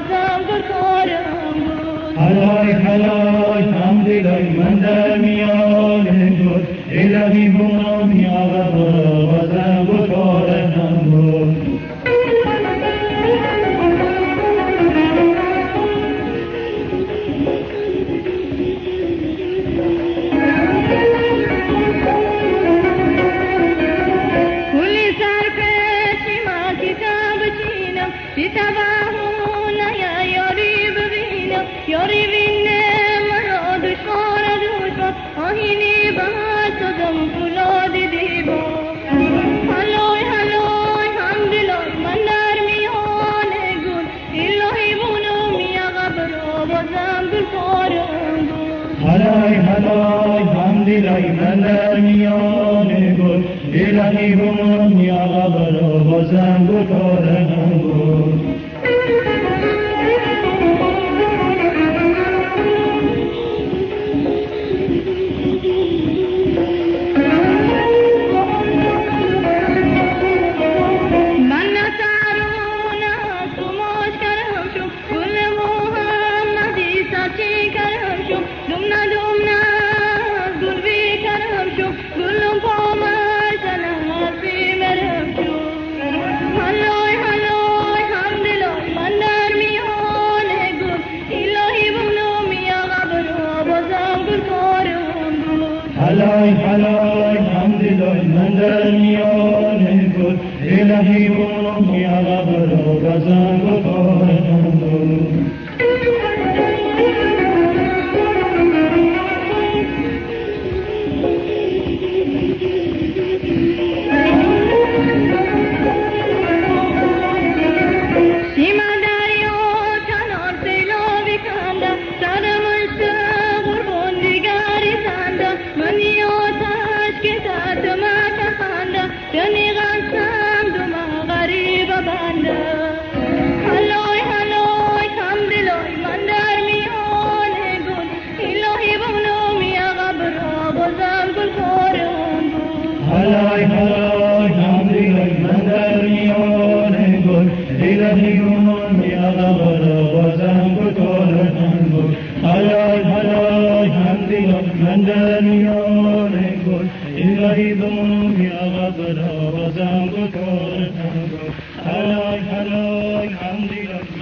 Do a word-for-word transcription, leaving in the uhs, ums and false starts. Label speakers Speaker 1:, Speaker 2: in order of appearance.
Speaker 1: بازم گلکارم بود.
Speaker 2: حلای حلای حمدلای من در میان گل، الهی بونم یا غفار بازم گلکارم بود.
Speaker 1: یاری بینه مرا دشوار دشوار آهینی بهر سازم فولاد دیبا. حلای حلای حمدلای من در میان گل، الهی بونم یا غفار بازم گلکارم بود.
Speaker 2: حلای حلای حمدلای من در میان گل، الهی بونم یا غفار بازم گلکارم بود. حلای حلای حمدلای من در میان گل، الهی بونم یا غفار بازم گلکارم بود.
Speaker 1: حلای حلای حمدلای من در میان گل، الهی بونم یا غفار بازم گلکارم بود.
Speaker 2: حلای حلای حمدلای من در میان گل، الهی بونم یا غفار بازم گلکارم بود. حلای حلای حمدلای من در میان گل، الهی بونم یا غفار بازم گلکارم بود. حلای حلای حمدلای